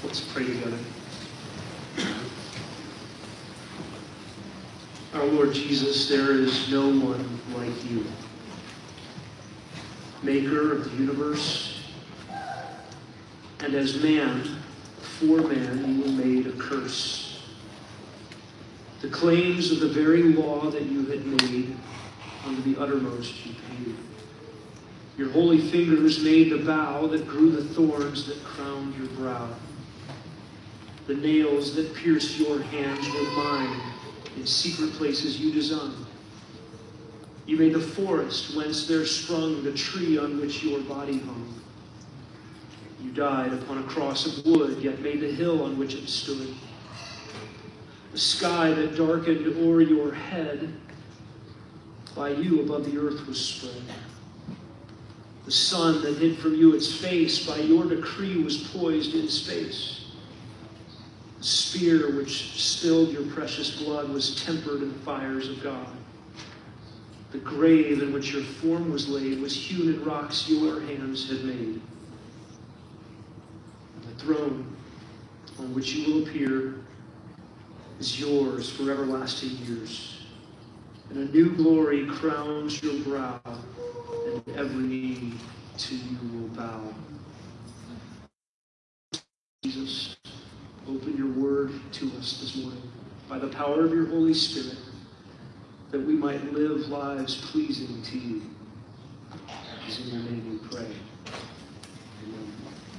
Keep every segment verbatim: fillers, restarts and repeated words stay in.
Let's pray together. Our Lord Jesus, there is no one like you. Maker of the universe, and as man, for man, you were made a curse. The claims of the very law that you had made, unto the uttermost you paid. Your holy fingers made the bough that grew the thorns that crowned your brow. The nails that pierced your hands were mine, in secret places you designed. You made the forest whence there sprung the tree on which your body hung. You died upon a cross of wood, yet made the hill on which it stood. The sky that darkened o'er your head, by you above the earth was spread. The sun that hid from you its face, by your decree was poised in space. The spear which spilled your precious blood was tempered in the fires of God. The grave in which your form was laid was hewn in rocks your hands had made. And the throne on which you will appear is yours for everlasting years. And a new glory crowns your brow, and every knee to you will bow. Jesus, open your word to us this morning by the power of your Holy Spirit, that we might live lives pleasing to you. It's in your name we pray. Amen.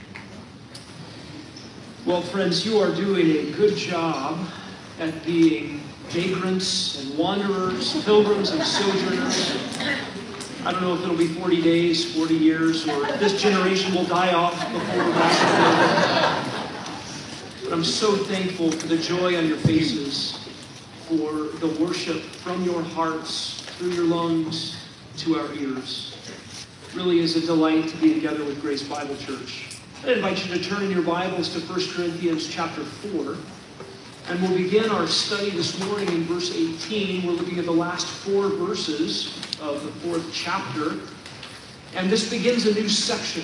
Well, friends, you are doing a good job at being vagrants and wanderers, pilgrims and sojourners. I don't know if it'll be forty days, forty years, or if this generation will die off before we're back. But I'm so thankful for the joy on your faces, for the worship from your hearts, through your lungs, to our ears. It really is a delight to be together with Grace Bible Church. I invite you to turn in your Bibles to First Corinthians chapter four. And we'll begin our study this morning in verse eighteen. We're looking at the last four verses of the fourth chapter. And this begins a new section.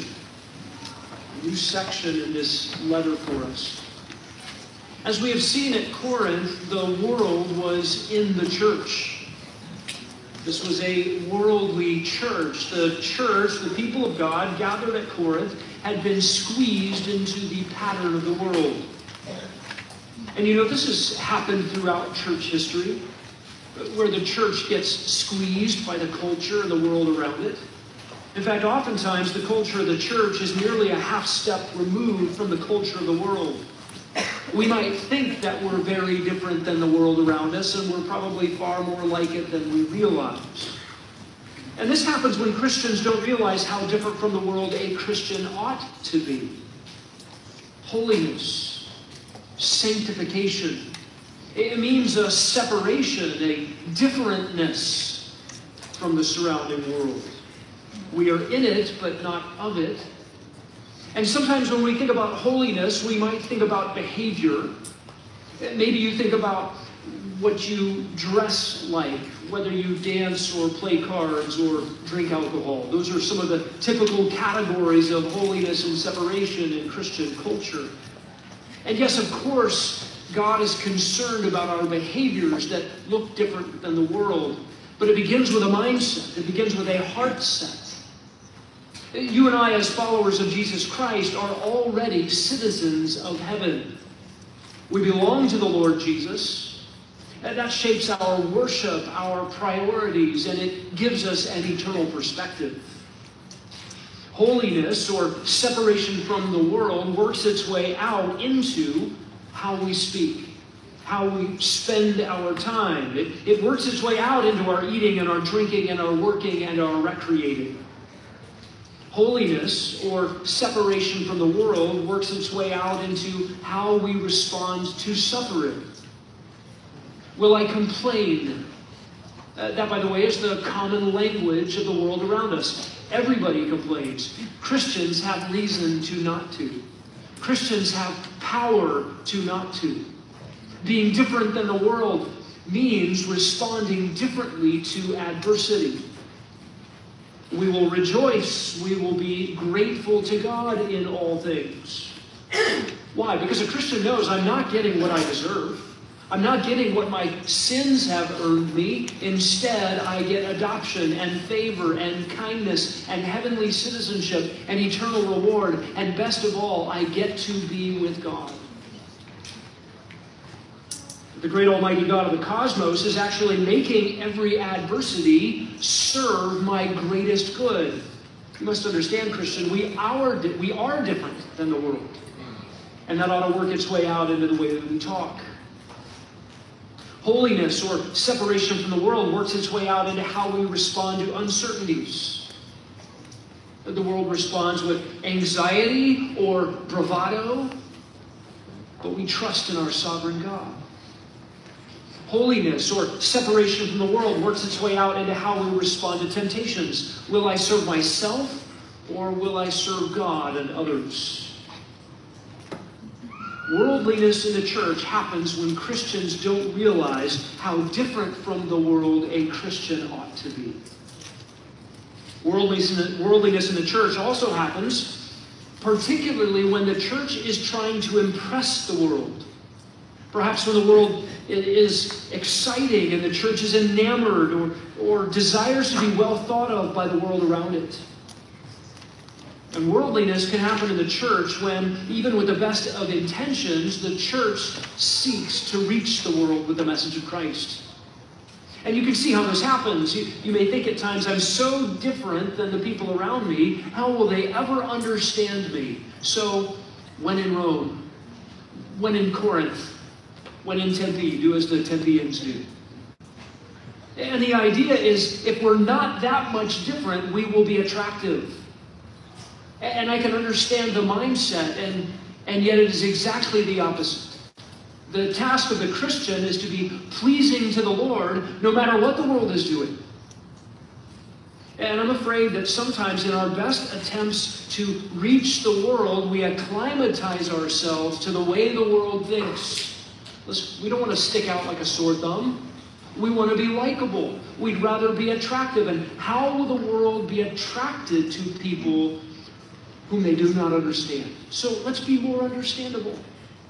A new section in this letter for us. As we have seen at Corinth, the world was in the church. This was a worldly church. The church, the people of God gathered at Corinth, had been squeezed into the pattern of the world. And you know, this has happened throughout church history, where the church gets squeezed by the culture and the world around it. In fact, oftentimes the culture of the church is merely a half step removed from the culture of the world. We might think that we're very different than the world around us, and we're probably far more like it than we realize. And this happens when Christians don't realize how different from the world a Christian ought to be. Holiness, sanctification. It means a separation, a differentness from the surrounding world. We are in it, but not of it. And sometimes when we think about holiness, we might think about behavior. Maybe you think about what you dress like, whether you dance or play cards or drink alcohol. Those are some of the typical categories of holiness and separation in Christian culture. And yes, of course, God is concerned about our behaviors that look different than the world. But it begins with a mindset. It begins with a heart set. You and I, as followers of Jesus Christ, are already citizens of heaven. We belong to the Lord Jesus, and that shapes our worship, our priorities, and it gives us an eternal perspective. Holiness, or separation from the world, works its way out into how we speak, how we spend our time. It, it works its way out into our eating and our drinking and our working and our recreating. Holiness, or separation from the world, works its way out into how we respond to suffering. Will I complain? Uh, that, by the way, is the common language of the world around us. Everybody complains. Christians have reason to not to. Christians have power to not to. Being different than the world means responding differently to adversity. We will rejoice. We will be grateful to God in all things. Why Why? Because a Christian knows I'm not getting what I deserve. I'm not getting what my sins have earned me. Instead, I get adoption and favor and kindness and heavenly citizenship and eternal reward. And best of all, I get to be with God. The great almighty God of the cosmos is actually making every adversity serve my greatest good. You must understand, Christian, we are, we are different than the world. And that ought to work its way out into the way that we talk. Holiness or separation from the world works its way out into how we respond to uncertainties. The world responds with anxiety or bravado, but we trust in our sovereign God. Holiness or separation from the world works its way out into how we respond to temptations. Will I serve myself or will I serve God and others? Worldliness in the church happens when Christians don't realize how different from the world a Christian ought to be. Worldliness in the church also happens, particularly when the church is trying to impress the world. Perhaps when the world is exciting and the church is enamored or, or desires to be well thought of by the world around it. And worldliness can happen in the church when, even with the best of intentions, the church seeks to reach the world with the message of Christ. And you can see how this happens. You, you may think at times, I'm so different than the people around me. How will they ever understand me? So, when in Rome, when in Corinth, when in Tempe, do as the Tempeans do. And the idea is, if we're not that much different, we will be attractive. And I can understand the mindset, and, and yet it is exactly the opposite. The task of the Christian is to be pleasing to the Lord no matter what the world is doing. And I'm afraid that sometimes in our best attempts to reach the world, we acclimatize ourselves to the way the world thinks. Listen, we don't want to stick out like a sore thumb. We want to be likable. We'd rather be attractive. And how will the world be attracted to people whom they do not understand? So let's be more understandable.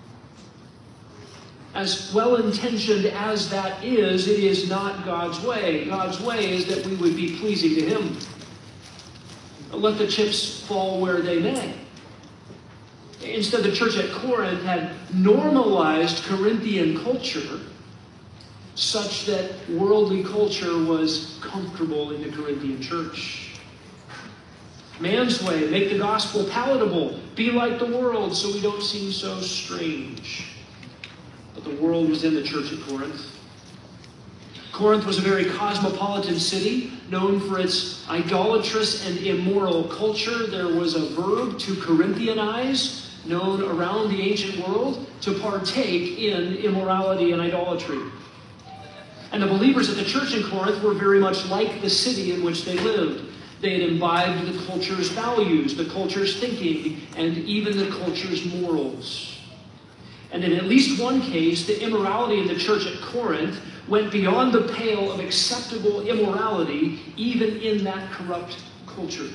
As well-intentioned as that is, it is not God's way. God's way is that we would be pleasing to Him. Let the chips fall where they may. Instead, the church at Corinth had normalized Corinthian culture such that worldly culture was comfortable in the Corinthian church. Man's way, make the gospel palatable, be like the world so we don't seem so strange. But the world was in the church at Corinth. Corinth was a very cosmopolitan city, known for its idolatrous and immoral culture. There was a verb to Corinthianize, known around the ancient world, to partake in immorality and idolatry. And the believers at the church in Corinth were very much like the city in which they lived. They had imbibed the culture's values, the culture's thinking, and even the culture's morals. And in at least one case, the immorality in the church at Corinth went beyond the pale of acceptable immorality, even in that corrupt culture.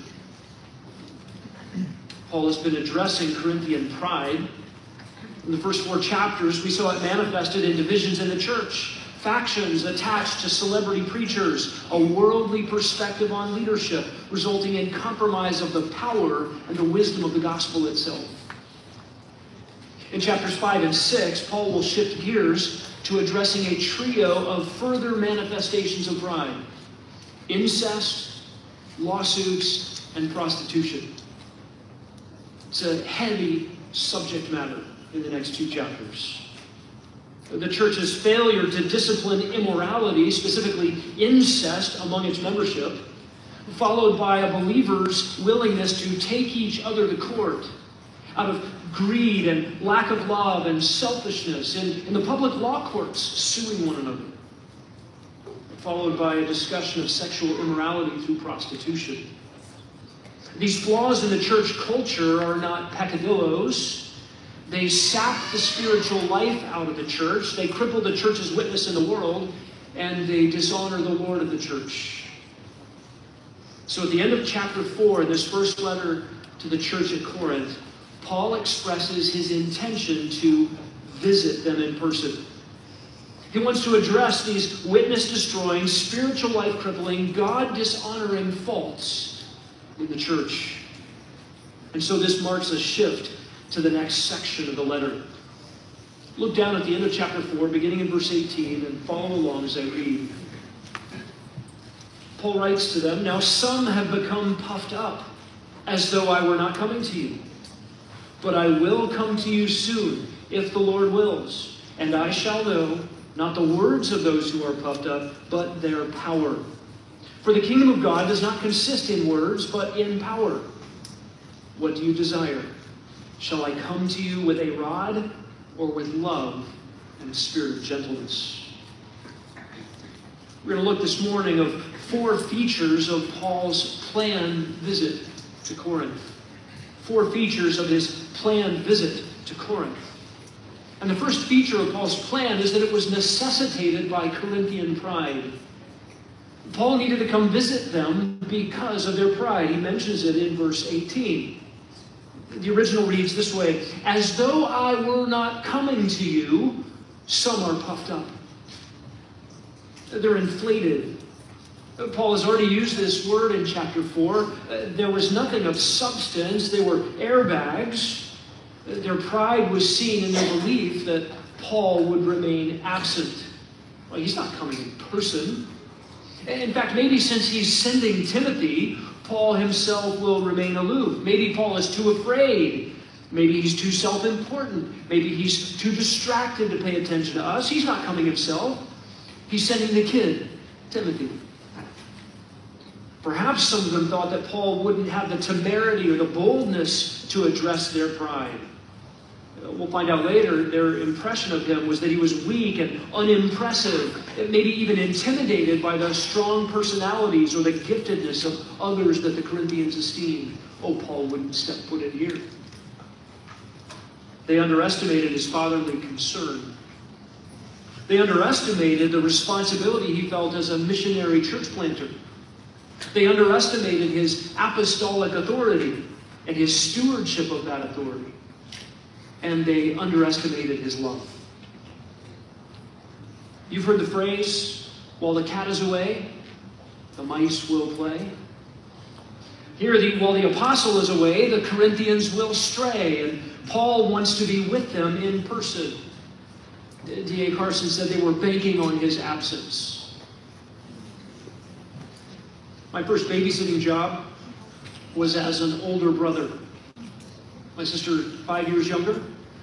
Paul has been addressing Corinthian pride. In the first four chapters, we saw it manifested in divisions in the church. Factions attached to celebrity preachers, a worldly perspective on leadership, resulting in compromise of the power and the wisdom of the gospel itself. In chapters five and six, Paul will shift gears to addressing a trio of further manifestations of pride: incest, lawsuits, and prostitution. It's a heavy subject matter in the next two chapters. The church's failure to discipline immorality, specifically incest, among its membership, followed by a believer's willingness to take each other to court out of greed and lack of love and selfishness in, in the public law courts, suing one another, followed by a discussion of sexual immorality through prostitution. These flaws in the church culture are not peccadillos. They sap the spiritual life out of the church. They cripple the church's witness in the world, and they dishonor the Lord of the church. So at the end of chapter four, in this first letter to the church at Corinth, Paul expresses his intention to visit them in person. He wants to address these witness-destroying, spiritual life-crippling, God-dishonoring faults in the church. And so this marks a shift to the next section of the letter. Look down at the end of chapter four, beginning in verse eighteen, and follow along as I read. Paul writes to them, "Now some have become puffed up, as though I were not coming to you. But I will come to you soon, if the Lord wills, and I shall know not the words of those who are puffed up, but their power. For the kingdom of God does not consist in words, but in power. What do you desire? Shall I come to you with a rod, or with love and a spirit of gentleness?" We're going to look this morning of four features of Paul's planned visit to Corinth. Four features of his planned visit to Corinth. And the first feature of Paul's plan is that it was necessitated by Corinthian pride. Paul needed to come visit them because of their pride. He mentions it in verse eighteen. The original reads this way, "As though I were not coming to you, some are puffed up." They're inflated. Paul has already used this word in chapter four. There was nothing of substance. They were airbags. Their pride was seen in their belief that Paul would remain absent. Well, he's not coming in person. In fact, maybe since he's sending Timothy, Paul himself will remain aloof. Maybe Paul is too afraid. Maybe he's too self-important. Maybe he's too distracted to pay attention to us. He's not coming himself. He's sending the kid, Timothy. Perhaps some of them thought that Paul wouldn't have the temerity or the boldness to address their pride. We'll find out later their impression of him was that he was weak and unimpressive, maybe even intimidated by the strong personalities or the giftedness of others that the Corinthians esteemed. Oh, Paul wouldn't step foot in here. They underestimated his fatherly concern. They underestimated the responsibility he felt as a missionary church planter. They underestimated his apostolic authority and his stewardship of that authority. And they underestimated his love. You've heard the phrase, while the cat is away, the mice will play. Here, the, while the apostle is away, the Corinthians will stray, and Paul wants to be with them in person. D A Carson said they were banking on his absence. My first babysitting job was as an older brother. My sister, five years younger.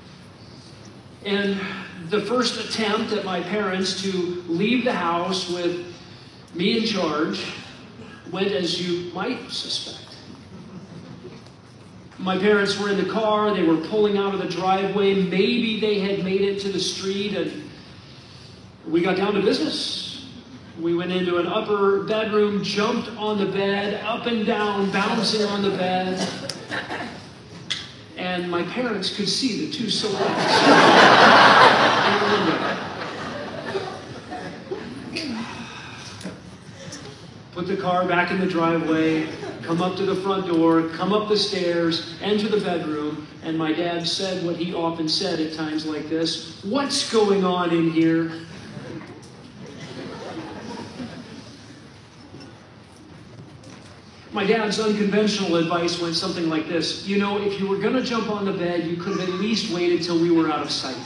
And the first attempt at my parents to leave the house with me in charge went as you might suspect. My parents were in the car, they were pulling out of the driveway, maybe they had made it to the street, and we got down to business. We went into an upper bedroom, jumped on the bed, up and down, bouncing on the bed. And my parents could see the two silhouettes in the window. Put the car back in the driveway, come up to the front door, come up the stairs, enter the bedroom, and my dad said what he often said at times like this, "What's going on in here?" My dad's unconventional advice went something like this. You know, if you were going to jump on the bed, you could have at least waited till we were out of sight.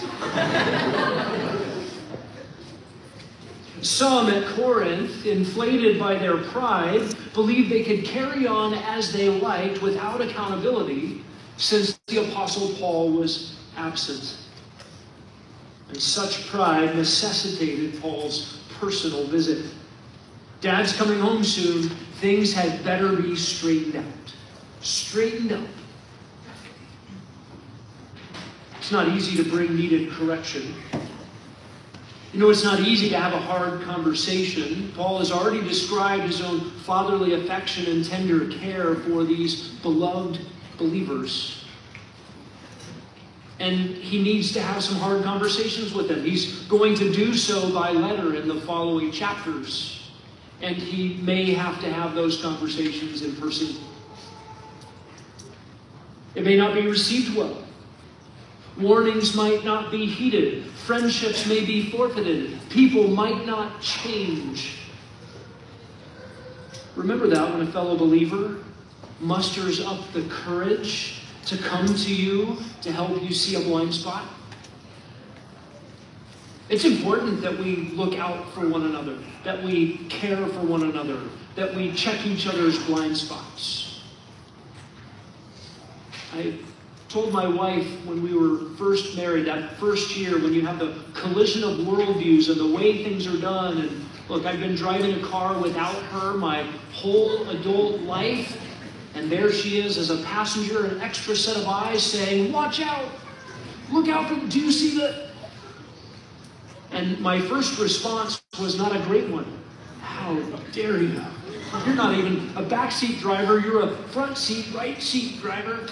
Some at Corinth, inflated by their pride, believed they could carry on as they liked without accountability, since the Apostle Paul was absent. And such pride necessitated Paul's personal visit. Dad's coming home soon. Things had better be straightened out. Straightened up. It's not easy to bring needed correction. You know, it's not easy to have a hard conversation. Paul has already described his own fatherly affection and tender care for these beloved believers. And he needs to have some hard conversations with them. He's going to do so by letter in the following chapters. And he may have to have those conversations in person. It may not be received well. Warnings might not be heeded. Friendships may be forfeited. People might not change. Remember that when a fellow believer musters up the courage to come to you to help you see a blind spot. It's important that we look out for one another, that we care for one another, that we check each other's blind spots. I told my wife when we were first married, that first year when you have the collision of worldviews and the way things are done, and look, I've been driving a car without her my whole adult life, and there she is as a passenger, an extra set of eyes saying, watch out, look out, for, do you see that? And my first response was not a great one. How dare you? You're not even a backseat driver, you're a front seat, right seat driver.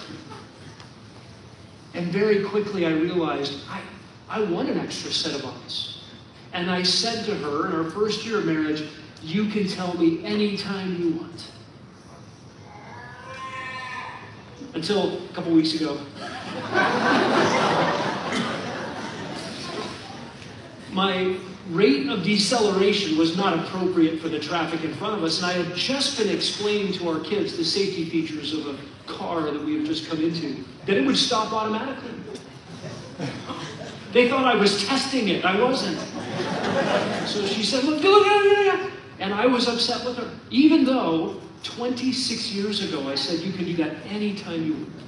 And very quickly I realized I, I want an extra set of eyes. And I said to her in our first year of marriage, you can tell me anytime you want. Until a couple weeks ago. My rate of deceleration was not appropriate for the traffic in front of us, and I had just been explaining to our kids the safety features of a car that we had just come into, that it would stop automatically. They thought I was testing it. I wasn't. So she said, look, look, look, look. And I was upset with her, even though twenty-six years ago I said you can do that anytime you want.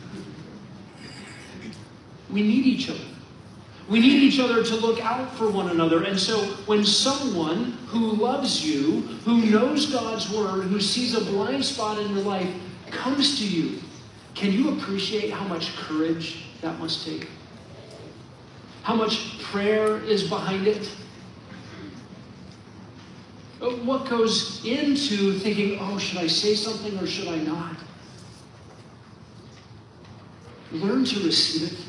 We need each other. We need each other to look out for one another. And so when someone who loves you, who knows God's word, who sees a blind spot in your life, comes to you, can you appreciate how much courage that must take? How much prayer is behind it? What goes into thinking, oh, should I say something or should I not? Learn to receive it.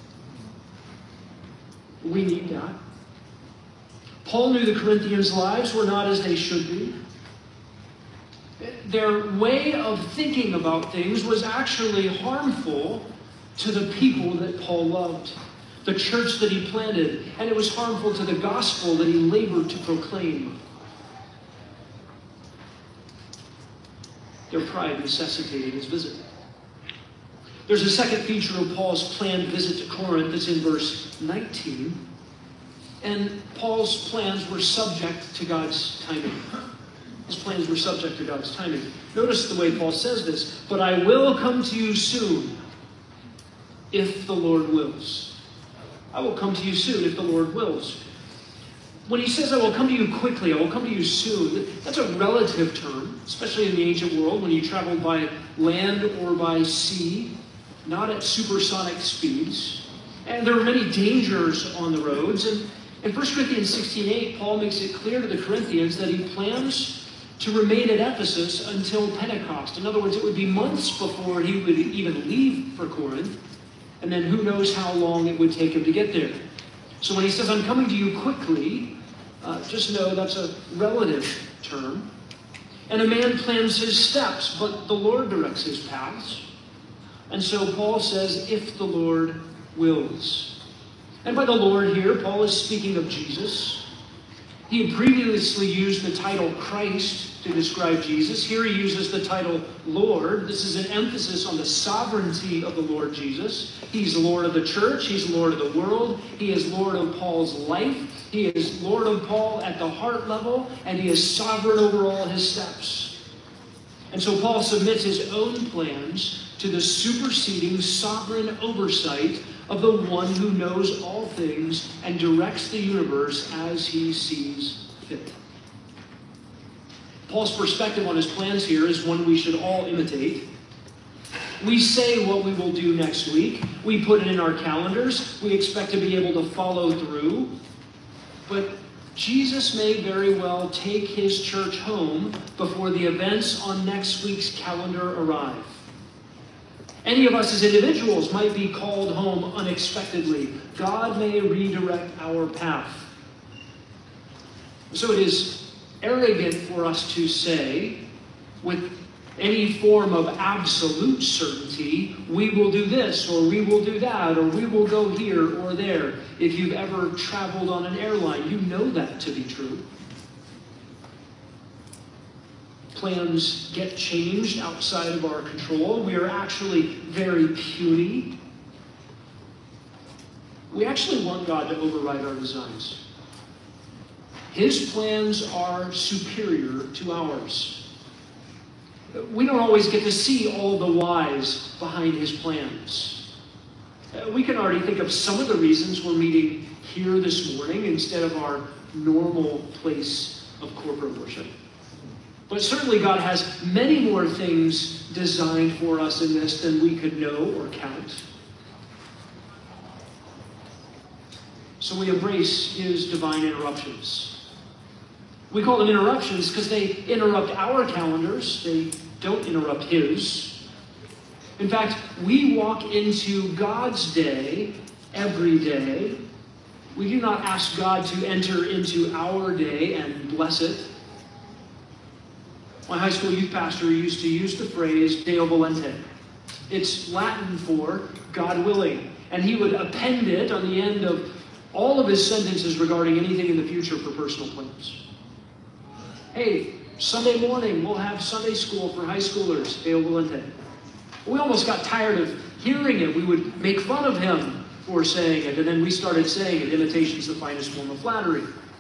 We need that. Paul knew the Corinthians' lives were not as they should be. Their way of thinking about things was actually harmful to the people that Paul loved, the church that he planted, and it was harmful to the gospel that he labored to proclaim. Their pride necessitated his visit. There's a second feature of Paul's planned visit to Corinth that's in verse nineteen. And Paul's plans were subject to God's timing. His plans were subject to God's timing. Notice the way Paul says this. But I will come to you soon, if the Lord wills. I will come to you soon, if the Lord wills. When he says, I will come to you quickly, I will come to you soon, that's a relative term, especially in the ancient world when you traveled by land or by sea, not at supersonic speeds. And there were many dangers on the roads. And in First Corinthians sixteen eight, Paul makes it clear to the Corinthians that he plans to remain at Ephesus until Pentecost. In other words, it would be months before he would even leave for Corinth. And then who knows how long it would take him to get there. So when he says, I'm coming to you quickly, uh, just know that's a relative term. And a man plans his steps, but the Lord directs his paths. And so Paul says, if the Lord wills. And by the Lord here, Paul is speaking of Jesus. He had previously used the title Christ to describe Jesus. Here he uses the title Lord. This is an emphasis on the sovereignty of the Lord Jesus. He's Lord of the church. He's Lord of the world. He is Lord of Paul's life. He is Lord of Paul at the heart level, and he is sovereign over all his steps. And so Paul submits his own plans to the superseding sovereign oversight of the one who knows all things and directs the universe as he sees fit. Paul's perspective on his plans here is one we should all imitate. We say what we will do next week. We put it in our calendars. We expect to be able to follow through. But Jesus may very well take his church home before the events on next week's calendar arrive. Any of us as individuals might be called home unexpectedly. God may redirect our path. So it is arrogant for us to say, with any form of absolute certainty, we will do this, or we will do that, or we will go here or there. If you've ever traveled on an airline, you know that to be true. Plans get changed outside of our control. We are actually very puny. We actually want God to override our designs. His plans are superior to ours. We don't always get to see all the whys behind his plans. We can already think of some of the reasons we're meeting here this morning instead of our normal place of corporate worship. But certainly God has many more things designed for us in this than we could know or count. So we embrace his divine interruptions. We call them interruptions because they interrupt our calendars. They don't interrupt his. In fact, we walk into God's day every day. We do not ask God to enter into our day and bless it. My high school youth pastor used to use the phrase Deo volente. It's Latin for God willing. And he would append it on the end of all of his sentences regarding anything in the future for personal plans. Hey, Sunday morning we'll have Sunday school for high schoolers, Deo volente. We almost got tired of hearing it. We would make fun of him for saying it, and then we started saying it. Imitation's the finest form of flattery.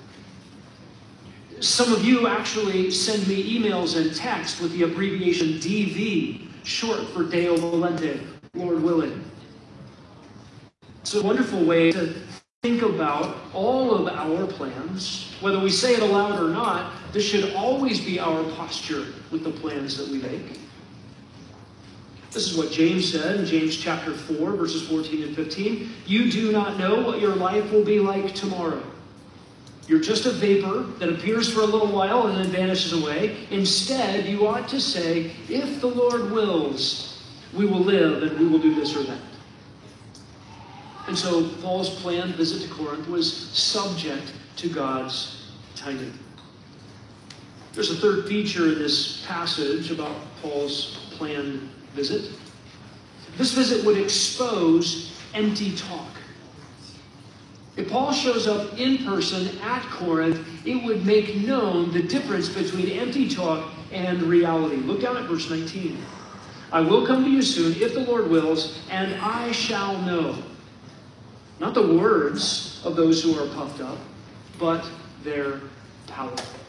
Some of you actually send me emails and text with the abbreviation D V, short for Deo volente, Lord willing. It's a wonderful way to think about all of our plans. Whether we say it aloud or not, this should always be our posture with the plans that we make. This is what James said in James chapter four, verses fourteen and fifteen. You do not know what your life will be like tomorrow. You're just a vapor that appears for a little while and then vanishes away. Instead, you ought to say, if the Lord wills, we will live and we will do this or that. And so Paul's planned visit to Corinth was subject to God's timing. There's a third feature in this passage about Paul's planned visit. This visit would expose empty talk. If Paul shows up in person at Corinth, it would make known the difference between empty talk and reality. Look down at verse nineteen. I will come to you soon, if the Lord wills, and I shall know. Not the words of those who are puffed up, but their power.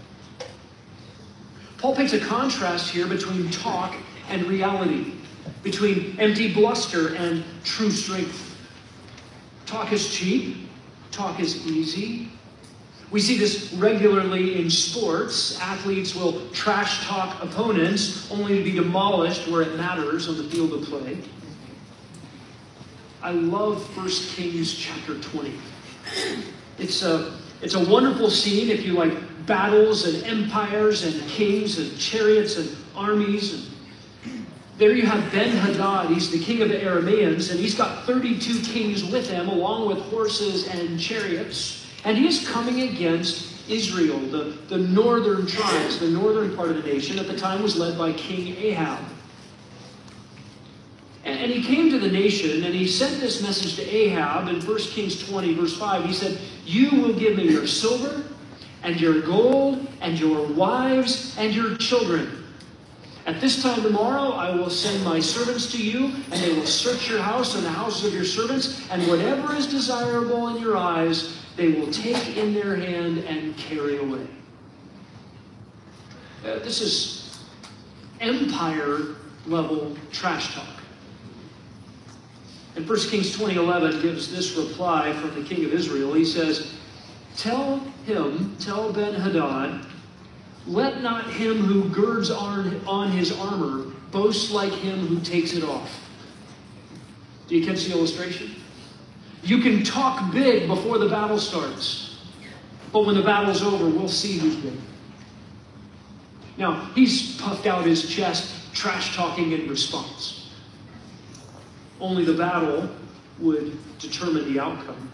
Paul paints a contrast here between talk and reality, between empty bluster and true strength. Talk is cheap. Talk is easy. We see this regularly in sports. Athletes will trash talk opponents only to be demolished where it matters on the field of play. I love First Kings chapter twenty. It's a, it's a wonderful scene if you like battles and empires and kings and chariots and armies. And there you have Ben-Hadad. He's the king of the Arameans, and he's got thirty-two kings with him, along with horses and chariots. And he's coming against Israel, the, the northern tribes, the northern part of the nation. At the time was led by King Ahab. And, and he came to the nation, and he sent this message to Ahab in First Kings twenty, verse five. He said, you will give me your silver, and your gold, and your wives, and your children. At this time tomorrow, I will send my servants to you, and they will search your house and the houses of your servants, and whatever is desirable in your eyes, they will take in their hand and carry away. Uh, this is empire-level trash talk. And First Kings twenty eleven gives this reply from the king of Israel. He says, tell him, tell Ben-Hadad, let not him who girds on, on his armor boast like him who takes it off. Do you catch the illustration? You can talk big before the battle starts, but when the battle's over, we'll see who's big. Now, he's puffed out his chest, trash-talking in response. Only the battle would determine the outcome.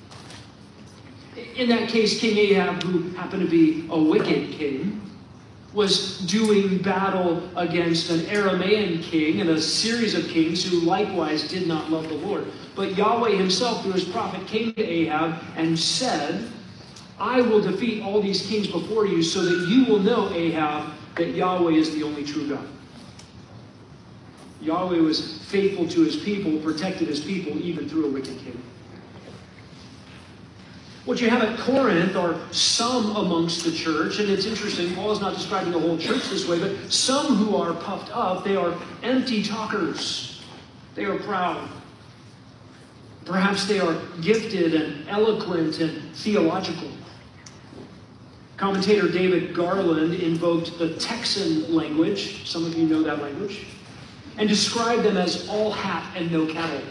In that case, King Ahab, who happened to be a wicked king, was doing battle against an Aramaean king and a series of kings who likewise did not love the Lord. But Yahweh himself, through his prophet, came to Ahab and said, I will defeat all these kings before you so that you will know, Ahab, that Yahweh is the only true God. Yahweh was faithful to his people, protected his people, even through a wicked king. What you have at Corinth are some amongst the church, and it's interesting, Paul is not describing the whole church this way, but some who are puffed up, they are empty talkers. They are proud. Perhaps they are gifted and eloquent and theological. Commentator David Garland invoked the Texan language, some of you know that language, and described them as all hat and no cattle.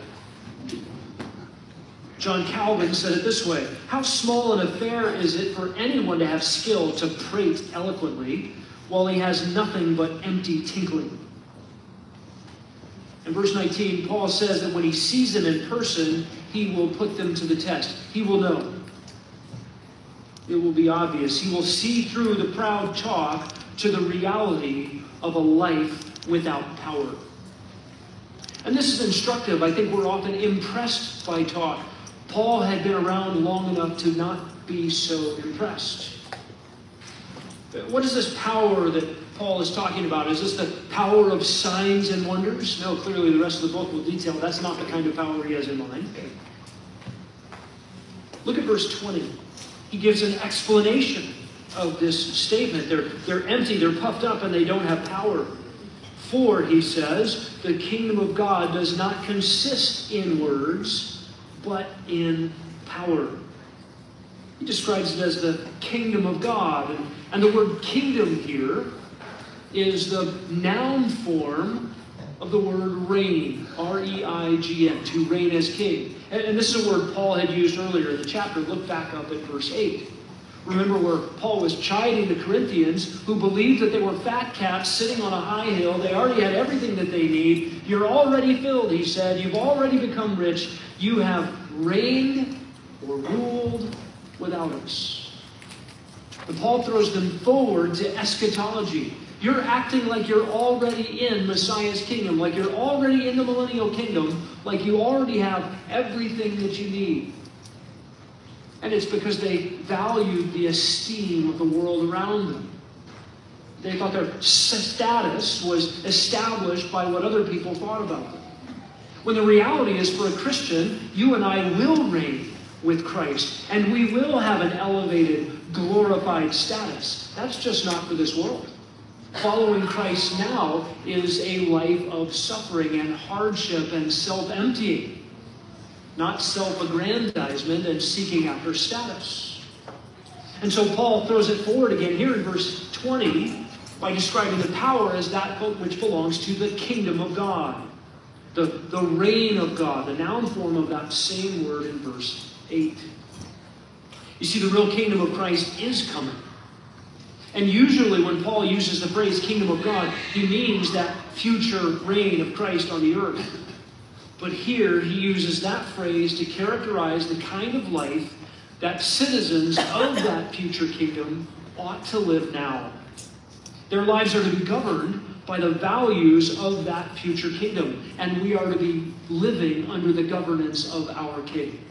John Calvin said it this way, how small an affair is it for anyone to have skill to prate eloquently while he has nothing but empty tinkling. In verse nineteen, Paul says that when he sees them in person, he will put them to the test. He will know. It will be obvious. He will see through the proud talk to the reality of a life without power. And this is instructive. I think we're often impressed by talk. Paul had been around long enough to not be so impressed. What is this power that Paul is talking about? Is this the power of signs and wonders? No, clearly the rest of the book will detail that's not the kind of power he has in mind. Look at verse twenty. He gives an explanation of this statement. They're, they're empty, they're puffed up, and they don't have power. For, he says, the kingdom of God does not consist in words, but in power. He describes it as the kingdom of God. And, and the word kingdom here is the noun form of the word reign, R E I G N, to reign as king. And, and this is a word Paul had used earlier in the chapter. Look back up at verse eight. Remember where Paul was chiding the Corinthians who believed that they were fat cats sitting on a high hill. They already had everything that they need. You're already filled, he said. You've already become rich. You have reigned or ruled without us. And Paul throws them forward to eschatology. You're acting like you're already in Messiah's kingdom, like you're already in the millennial kingdom, like you already have everything that you need. And it's because they valued the esteem of the world around them. They thought their status was established by what other people thought about them. When the reality is, for a Christian, you and I will reign with Christ, and we will have an elevated, glorified status. That's just not for this world. Following Christ now is a life of suffering and hardship and self-emptying, not self-aggrandizement and seeking after status. And so Paul throws it forward again here in verse twenty by describing the power as that which belongs to the kingdom of God, the, the reign of God, the noun form of that same word in verse eight. You see, the real kingdom of Christ is coming. And usually when Paul uses the phrase kingdom of God, he means that future reign of Christ on the earth. But here he uses that phrase to characterize the kind of life that citizens of that future kingdom ought to live now. Their lives are to be governed by the values of that future kingdom, and we are to be living under the governance of our King.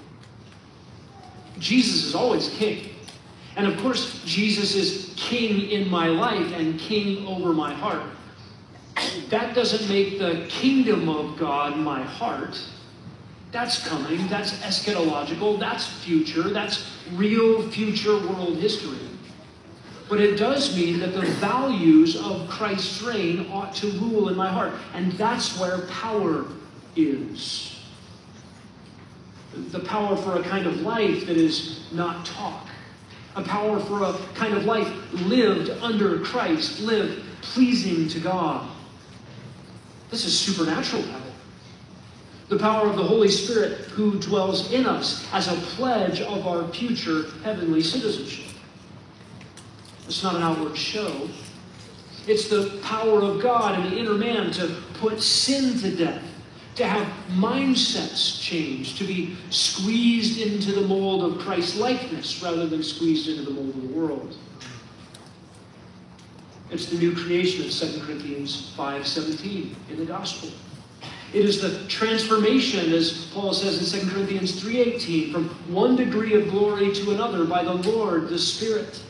Jesus is always king. And of course, Jesus is king in my life and king over my heart. That doesn't make the kingdom of God my heart. That's coming. That's eschatological. That's future. That's real future world history. But it does mean that the values of Christ's reign ought to rule in my heart. And that's where power is. The power for a kind of life that is not talk. A power for a kind of life lived under Christ, lived pleasing to God. This is supernatural power. The power of the Holy Spirit who dwells in us as a pledge of our future heavenly citizenship. It's not an outward show. It's the power of God in the inner man to put sin to death, to have mindsets changed, to be squeezed into the mold of Christ's likeness rather than squeezed into the mold of the world. It's the new creation of Second Corinthians five seventeen in the gospel. It is the transformation, as Paul says in Second Corinthians three eighteen, from one degree of glory to another by the Lord, the Spirit.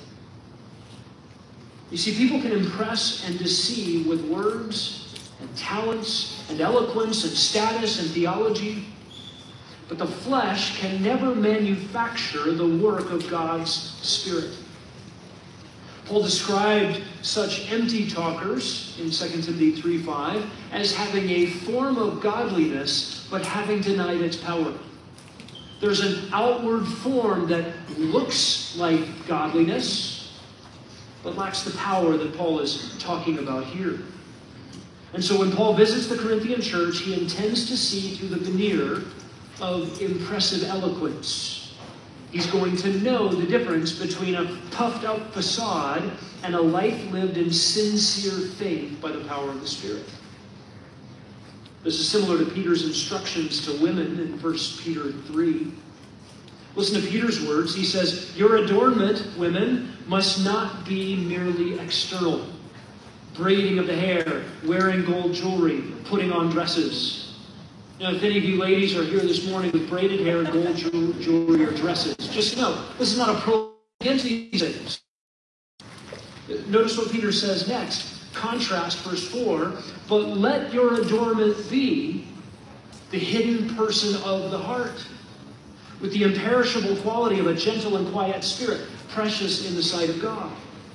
You see, people can impress and deceive with words and talents and eloquence and status and theology, but the flesh can never manufacture the work of God's Spirit. Paul described such empty talkers in Second Timothy three five as having a form of godliness, but having denied its power. There's an outward form that looks like godliness, but lacks the power that Paul is talking about here. And so when Paul visits the Corinthian church, he intends to see through the veneer of impressive eloquence. He's going to know the difference between a puffed up facade and a life lived in sincere faith by the power of the Spirit. This is similar to Peter's instructions to women in First Peter three. Listen to Peter's words. He says, "Your adornment, women, must not be merely external. Braiding of the hair, wearing gold jewelry, putting on dresses." Now, if any of you ladies are here this morning with braided hair, gold jewelry, or dresses, just know, this is not a pro against these things. Notice what Peter says next. Contrast verse four. "But let your adornment be the hidden person of the heart, with the imperishable quality of a gentle and quiet spirit, precious in the sight of God."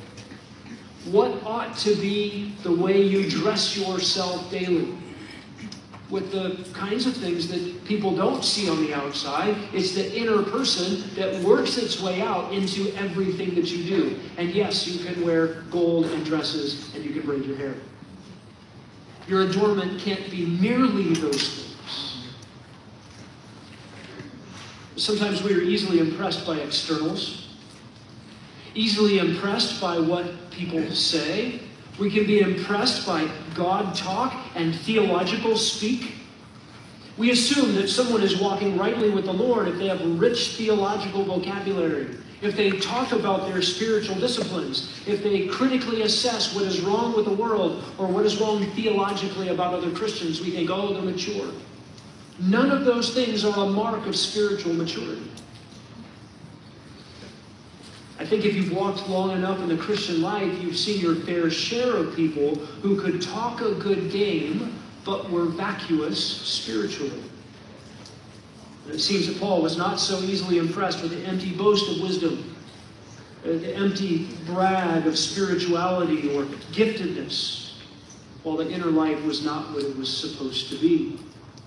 What ought to be the way you dress yourself daily? With the kinds of things that people don't see on the outside. It's the inner person that works its way out into everything that you do. And yes, you can wear gold and dresses, and you can braid your hair. Your adornment can't be merely those things. Sometimes we are easily impressed by externals, easily impressed by what people say. We can be impressed by God talk and theological speak. We assume that someone is walking rightly with the Lord if they have rich theological vocabulary, if they talk about their spiritual disciplines, if they critically assess what is wrong with the world or what is wrong theologically about other Christians. We think, oh, they're mature. None of those things are a mark of spiritual maturity. I think if you've walked long enough in the Christian life, you've seen your fair share of people who could talk a good game, but were vacuous spiritually. And it seems that Paul was not so easily impressed with the empty boast of wisdom, the empty brag of spirituality or giftedness, while the inner life was not what it was supposed to be.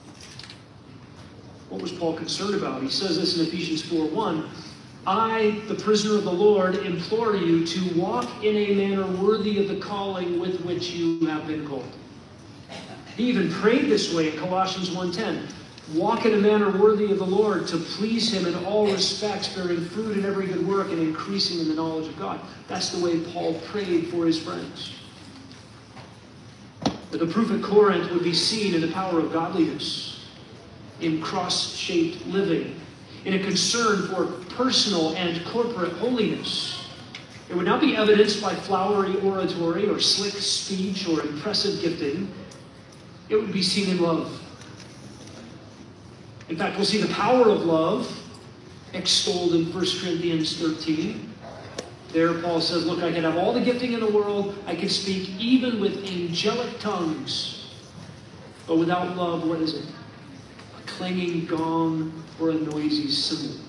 What was Paul concerned about? He says this in Ephesians four one. "I, the prisoner of the Lord, implore you to walk in a manner worthy of the calling with which you have been called." He even prayed this way in Colossians one ten. "Walk in a manner worthy of the Lord, to please Him in all respects, bearing fruit in every good work and increasing in the knowledge of God." That's the way Paul prayed for his friends. But the proof at Corinth would be seen in the power of godliness, in cross-shaped living, in a concern for personal and corporate holiness. It would not be evidenced by flowery oratory or slick speech or impressive gifting. It would be seen in love. In fact, we'll see the power of love extolled in First Corinthians thirteen. There Paul says, look, I can have all the gifting in the world. I can speak even with angelic tongues. But without love, what is it? A clanging gong or a noisy cymbal.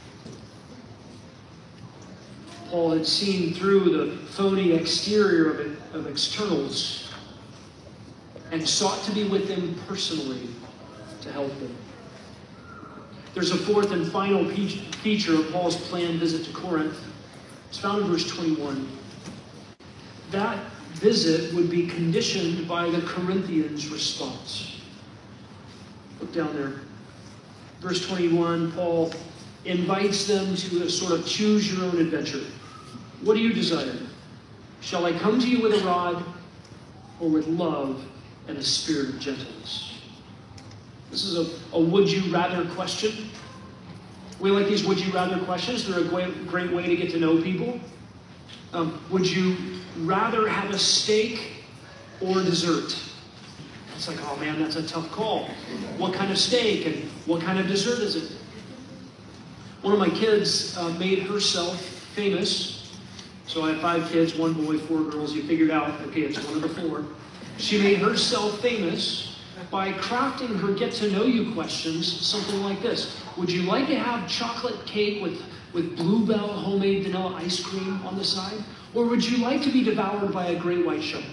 Paul had seen through the phony exterior of, it, of externals and sought to be with them personally to help them. There's a fourth and final feature of Paul's planned visit to Corinth. It's found in verse twenty-one. That visit would be conditioned by the Corinthians' response. Look down there. Verse twenty-one, Paul invites them to a sort of choose your own adventure. What do you desire? Shall I come to you with a rod, or with love and a spirit of gentleness? This is a, a would you rather question. We like these would you rather questions. They're a great, great way to get to know people. Um, would you rather have a steak or dessert? It's like, oh man, that's a tough call. What kind of steak and what kind of dessert is it? One of my kids uh, made herself famous. So I have five kids, one boy, four girls. You figured out, okay, it's one of the four. She made herself famous by crafting her get-to-know-you questions, something like this. Would you like to have chocolate cake with, with Bluebell homemade vanilla ice cream on the side? Or would you like to be devoured by a great white shark?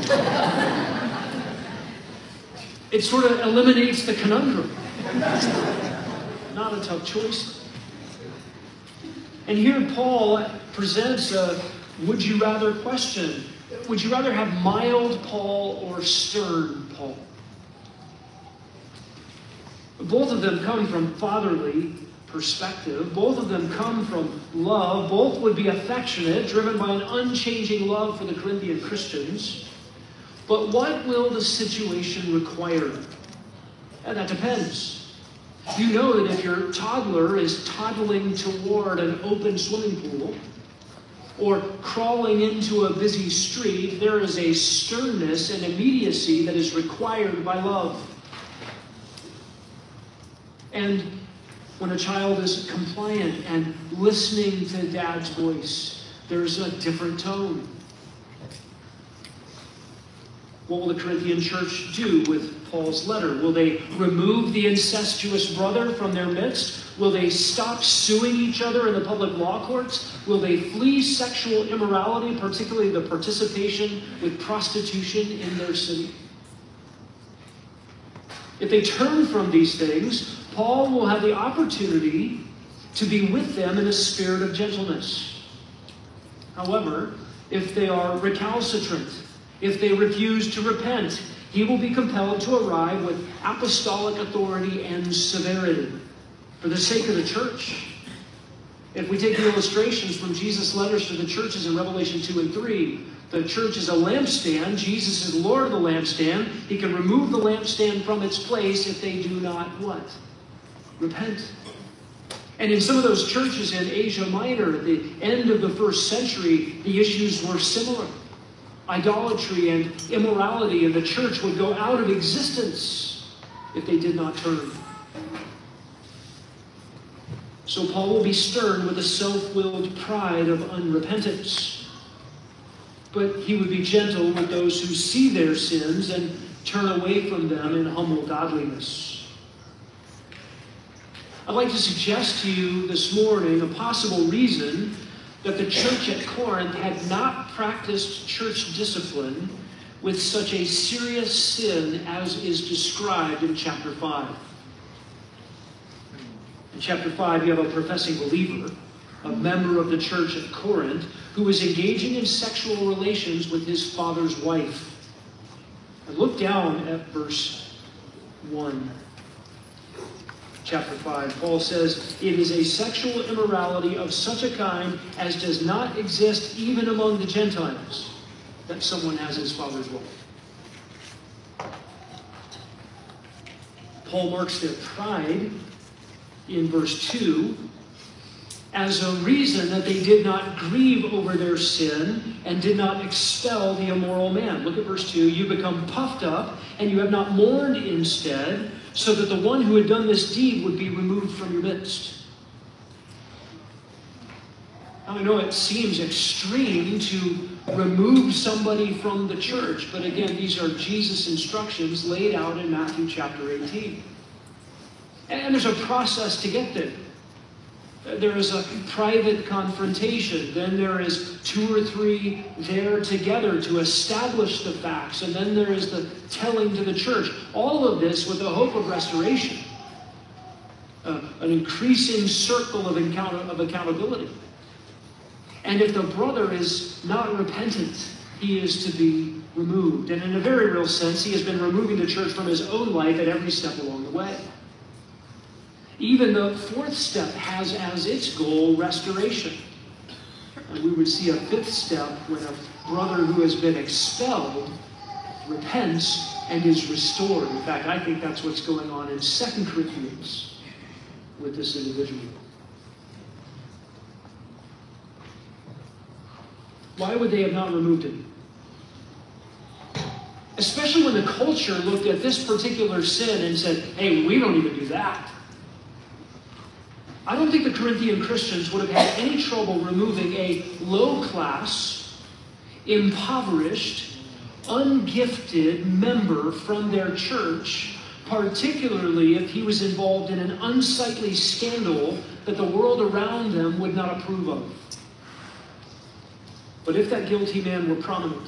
It sort of eliminates the conundrum. Not a tough choice. And here Paul presents a would you rather question. Would you rather have mild Paul or stern Paul? Both of them come from fatherly perspective. Both of them come from love. Both would be affectionate, driven by an unchanging love for the Corinthian Christians. But what will the situation require? And that depends. You know that if your toddler is toddling toward an open swimming pool or crawling into a busy street, there is a sternness and immediacy that is required by love. And when a child is compliant and listening to dad's voice, there's a different tone. What will the Corinthian church do with Paul's letter? Will they remove the incestuous brother from their midst? Will they stop suing each other in the public law courts? Will they flee sexual immorality, particularly the participation with prostitution in their city? If they turn from these things, Paul will have the opportunity to be with them in a spirit of gentleness. However, if they are recalcitrant, if they refuse to repent, he will be compelled to arrive with apostolic authority and severity for the sake of the church. If we take the illustrations from Jesus' letters to the churches in Revelation two and three, the church is a lampstand. Jesus is Lord of the lampstand. He can remove the lampstand from its place if they do not what? Repent. And in some of those churches in Asia Minor at the end of the first century, the issues were similar. Idolatry and immorality in the church would go out of existence if they did not turn. So Paul will be stern with the self-willed pride of unrepentance. But he would be gentle with those who see their sins and turn away from them in humble godliness. I'd like to suggest to you this morning a possible reason that the church at Corinth had not practiced church discipline with such a serious sin as is described in chapter five. In chapter five, you have a professing believer, a member of the church at Corinth, who is engaging in sexual relations with his father's wife. And look down at verse one. Chapter five, Paul says, it is a sexual immorality of such a kind as does not exist even among the Gentiles, that someone has his father's wife. Paul marks their pride in verse two as a reason that they did not grieve over their sin and did not expel the immoral man. Look at verse two. You become puffed up and you have not mourned instead, so that the one who had done this deed would be removed from your midst. Now, I know it seems extreme to remove somebody from the church, but again, these are Jesus' instructions laid out in Matthew chapter eighteen. And there's a process to get there. There is a private confrontation. Then there is two or three there together to establish the facts. And then there is the telling to the church. All of this with the hope of restoration. Uh, an increasing circle of, encounter, of accountability. And if the brother is not repentant, he is to be removed. And in a very real sense, he has been removing the church from his own life at every step along the way. Even the fourth step has as its goal restoration. And we would see a fifth step when a brother who has been expelled repents and is restored. In fact, I think that's what's going on in Second Corinthians with this individual. Why would they have not removed him? Especially when the culture looked at this particular sin and said, hey, we don't even do that. I don't think the Corinthian Christians would have had any trouble removing a low-class, impoverished, ungifted member from their church, particularly if he was involved in an unsightly scandal that the world around them would not approve of. But if that guilty man were prominent,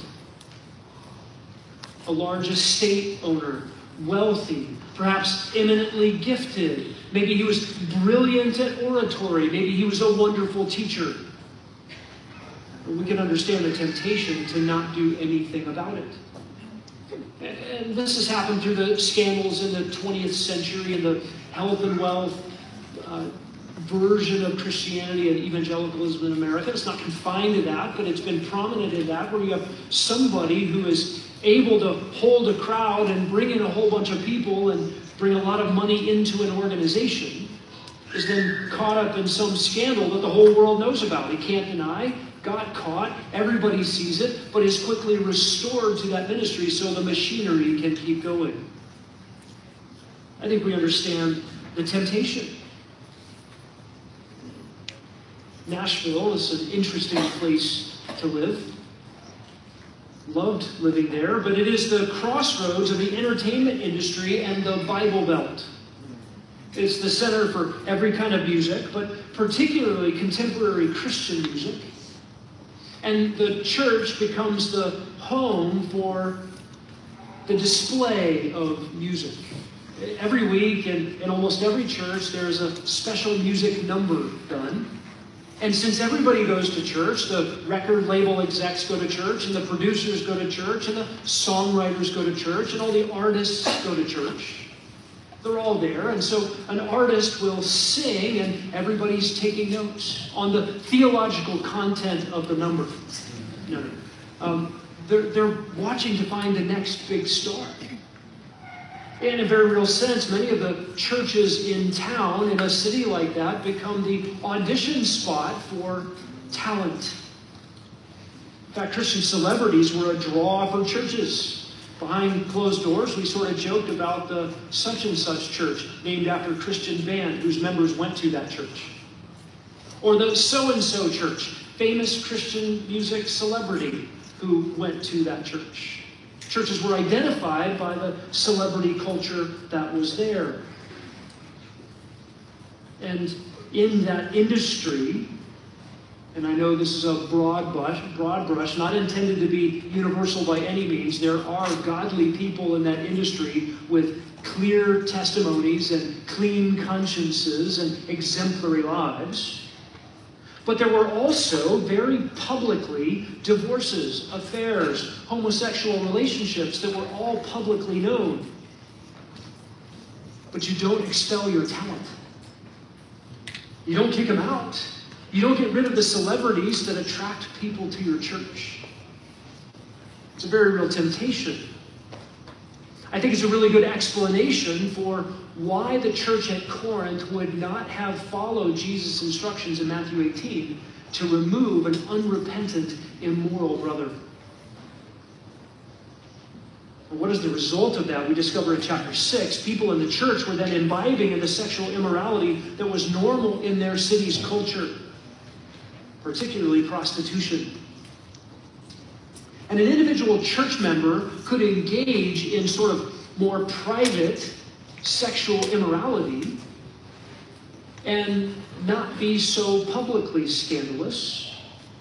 a large estate owner, wealthy, perhaps eminently gifted, maybe he was brilliant at oratory, maybe he was a wonderful teacher, we can understand the temptation to not do anything about it. And this has happened through the scandals in the twentieth century and the health and wealth uh, version of Christianity and evangelicalism in America. It's not confined to that, but it's been prominent in that, where you have somebody who is able to hold a crowd and bring in a whole bunch of people and bring a lot of money into an organization, is then caught up in some scandal that the whole world knows about. He can't deny, got caught, everybody sees it, but is quickly restored to that ministry so the machinery can keep going. I think we understand the temptation. Nashville is an interesting place to live. Loved living there, but it is the crossroads of the entertainment industry and the Bible Belt. It's the center for every kind of music, but particularly contemporary Christian music. And the church becomes the home for the display of music. Every week in, in almost every church, there's a special music number done. And since everybody goes to church, the record label execs go to church, and the producers go to church, and the songwriters go to church, and all the artists go to church. They're all there. And so an artist will sing, and everybody's taking notes on the theological content of the number. No, no. Um, they're, they're watching to find the next big star. In a very real sense, many of the churches in town, in a city like that, become the audition spot for talent. In fact, Christian celebrities were a draw for churches. Behind closed doors, we sort of joked about the such and such church, named after a Christian band whose members went to that church. Or the so-and-so church, famous Christian music celebrity who went to that church. Churches were identified by the celebrity culture that was there. And in that industry, and I know this is a broad brush, broad brush, not intended to be universal by any means, there are godly people in that industry with clear testimonies and clean consciences and exemplary lives. But there were also very publicly divorces, affairs, homosexual relationships that were all publicly known. But you don't expel your talent. You don't kick them out. You don't get rid of the celebrities that attract people to your church. It's a very real temptation. I think it's a really good explanation for why the church at Corinth would not have followed Jesus' instructions in Matthew eighteen to remove an unrepentant, immoral brother. And what is the result of that? We discover in chapter six, people in the church were then imbibing in the sexual immorality that was normal in their city's culture, particularly prostitution. And an individual church member could engage in sort of more private sexual immorality and not be so publicly scandalous.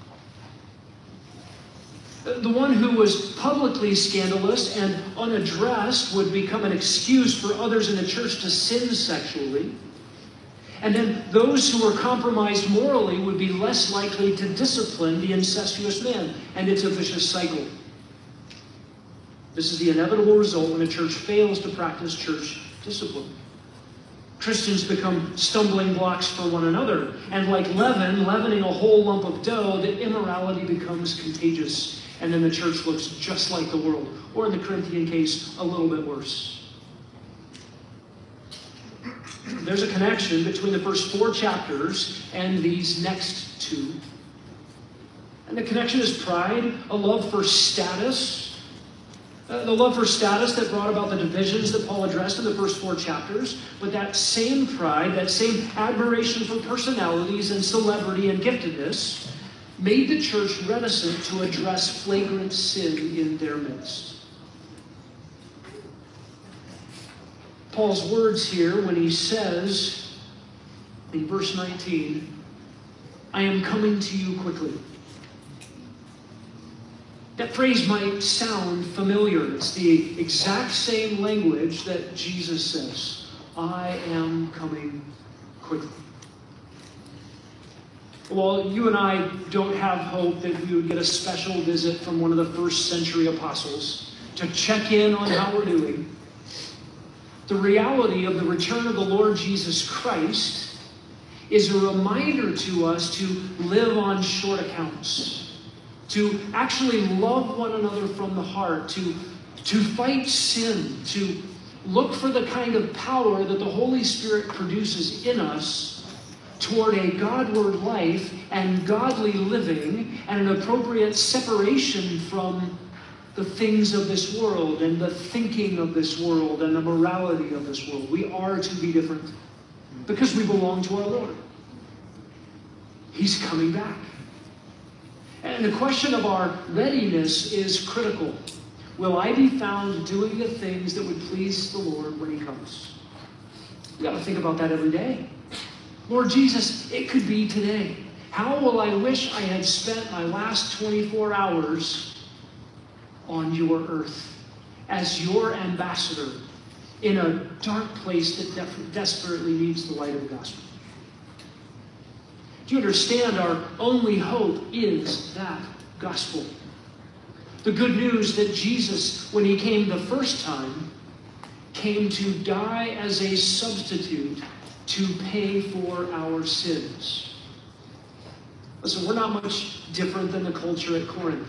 The one who was publicly scandalous and unaddressed would become an excuse for others in the church to sin sexually. And then those who were compromised morally would be less likely to discipline the incestuous man. And it's a vicious cycle. This is the inevitable result when a church fails to practice church discipline. Christians become stumbling blocks for one another. And like leaven, leavening a whole lump of dough, the immorality becomes contagious. And then the church looks just like the world. Or in the Corinthian case, a little bit worse. There's a connection between the first four chapters and these next two. And the connection is pride, a love for status. Uh, the love for status that brought about the divisions that Paul addressed in the first four chapters. But that same pride, that same admiration for personalities and celebrity and giftedness made the church reticent to address flagrant sin in their midst. Paul's words here when he says in verse nineteen, I am coming to you quickly. That phrase might sound familiar. It's the exact same language that Jesus says, I am coming quickly. Well, you and I don't have hope that we would get a special visit from one of the first century apostles to check in on how we're doing. The reality of the return of the Lord Jesus Christ is a reminder to us to live on short accounts, to actually love one another from the heart, to, to fight sin, to look for the kind of power that the Holy Spirit produces in us toward a Godward life and godly living and an appropriate separation from the things of this world and the thinking of this world and the morality of this world. We are to be different because we belong to our Lord. He's coming back. And the question of our readiness is critical. Will I be found doing the things that would please the Lord when He comes? We've got to think about that every day. Lord Jesus, it could be today. How will I wish I had spent my last twenty-four hours on your earth as your ambassador in a dark place that def- desperately needs the light of the gospel? Do you understand? Our only hope is that gospel. The good news that Jesus, when He came the first time, came to die as a substitute to pay for our sins. Listen, we're not much different than the culture at Corinth.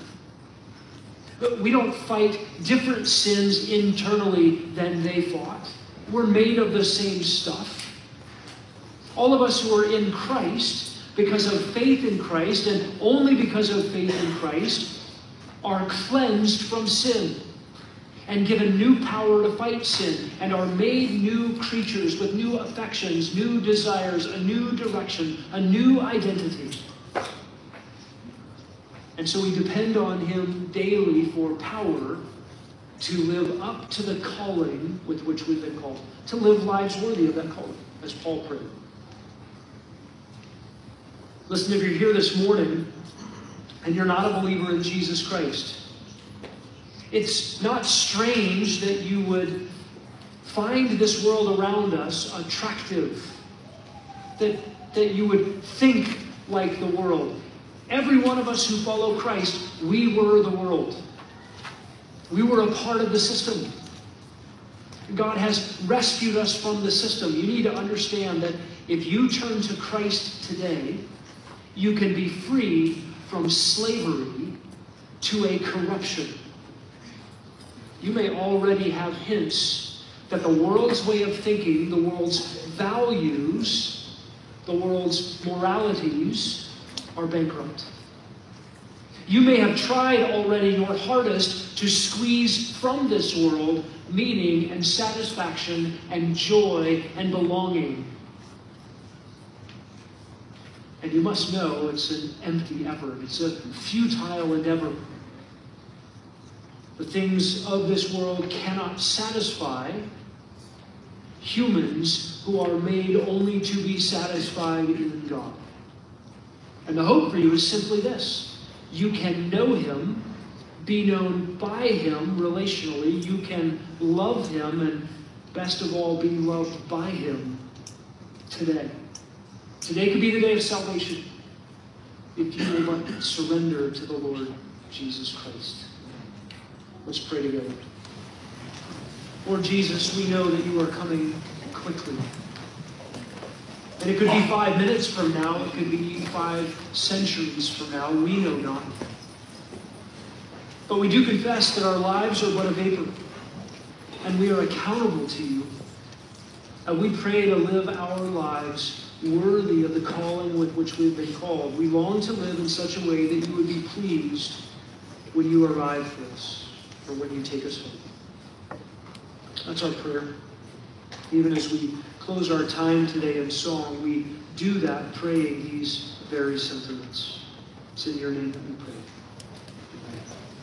We don't fight different sins internally than they fought. We're made of the same stuff. All of us who are in Christ, because of faith in Christ, and only because of faith in Christ, are cleansed from sin and given new power to fight sin, and are made new creatures with new affections, new desires, a new direction, a new identity. And so we depend on Him daily for power to live up to the calling with which we've been called, to live lives worthy of that calling, as Paul prayed. Listen, if you're here this morning and you're not a believer in Jesus Christ, it's not strange that you would find this world around us attractive, that, that you would think like the world. Every one of us who follow Christ, we were the world. We were a part of the system. God has rescued us from the system. You need to understand that if you turn to Christ today, you can be free from slavery to a corruption. You may already have hints that the world's way of thinking, the world's values, the world's moralities are bankrupt. You may have tried already your hardest to squeeze from this world meaning and satisfaction and joy and belonging. And you must know it's an empty effort. It's a futile endeavor. The things of this world cannot satisfy humans who are made only to be satisfied in God. And the hope for you is simply this. You can know Him, be known by Him relationally. You can love Him, and best of all, be loved by Him today. Today could be the day of salvation if you will but surrender to the Lord Jesus Christ. Let's pray together. Lord Jesus, we know that you are coming quickly. And it could be five minutes from now. It could be five centuries from now. We know not. But we do confess that our lives are but a vapor. And we are accountable to you. And we pray to live our lives worthy of the calling with which we've been called. We long to live in such a way that you would be pleased when you arrive for us, or when you take us home. That's our prayer. Even as we close our time today in song, we do that praying these very sentiments. It's in your name that we pray.